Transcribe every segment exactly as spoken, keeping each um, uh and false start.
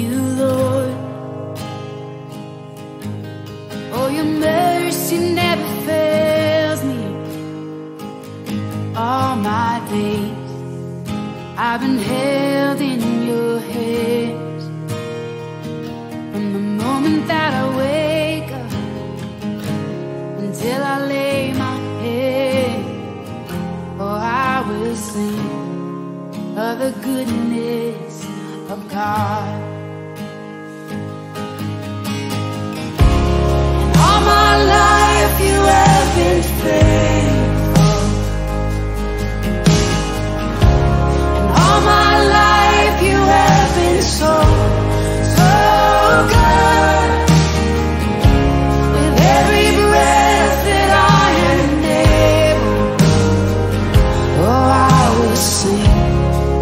you, Lord. Oh, your mercy never fails me. All my days I've been held in your hands. From the moment that I wake up until I lay my head, oh, I will sing of the goodness of God. And all my life you have been faithful. And all my life you have been so, so good. With every breath that I am able, oh, I will sing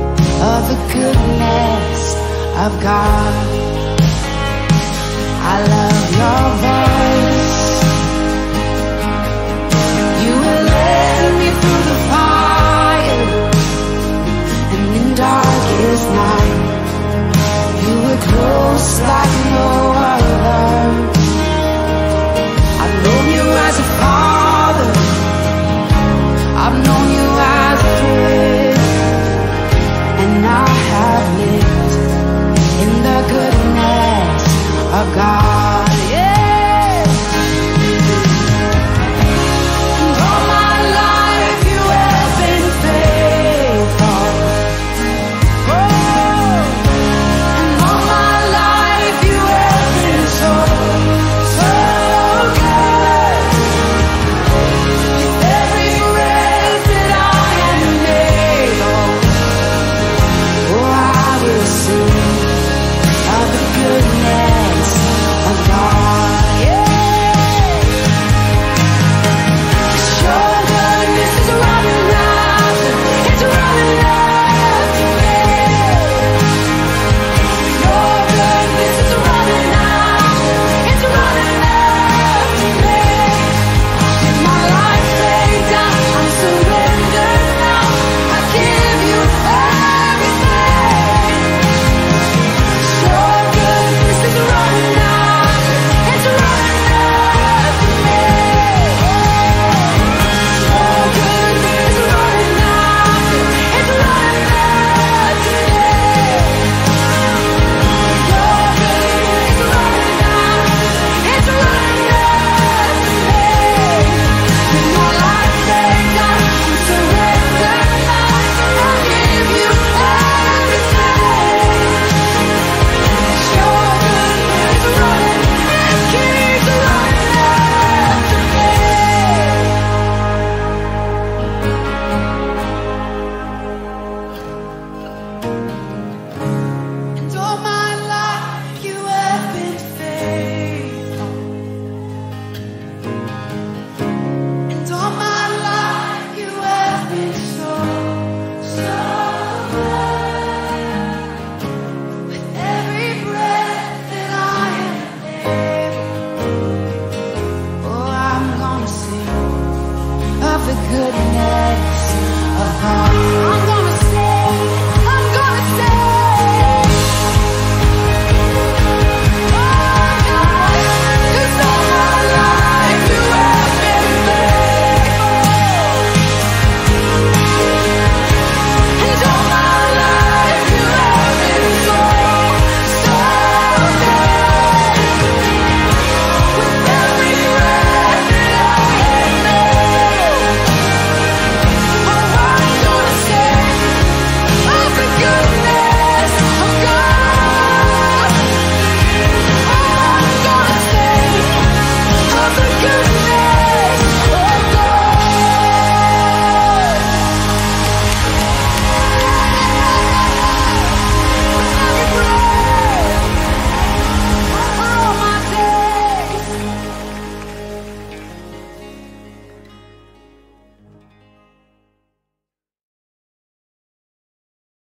of the goodness of God. I